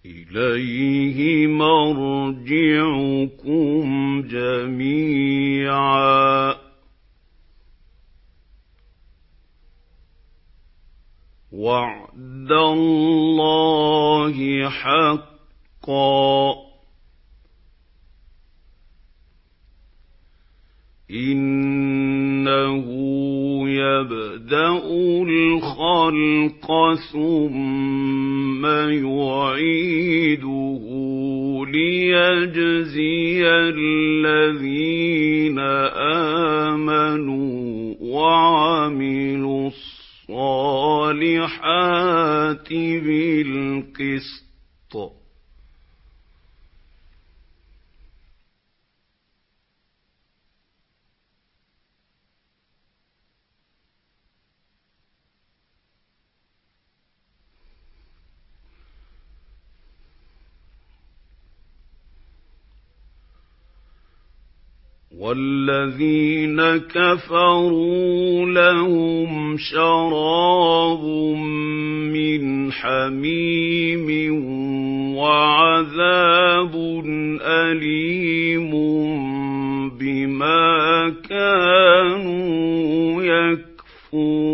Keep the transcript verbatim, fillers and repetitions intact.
إِلَيْهِ مَرْجِعُكُمْ جَمِيعًا وَعْدَ اللَّهِ حَقًّا إِنَّهُ يَبْدَأُ الْخَلْقَ ثُمَّ يُعِيدُهُ لِيَجْزِيَ الَّذِينَ آمَنُوا وَعَمِلُوا الصَّالِحَاتِ بِالْقِسْطِ وَالَّذِينَ كَفَرُوا لَهُمْ شَرَابٌ مِّنْ حَمِيمٍ وَعَذَابٌ أَلِيمٌ بِمَا كَانُوا يَكْفُرُونَ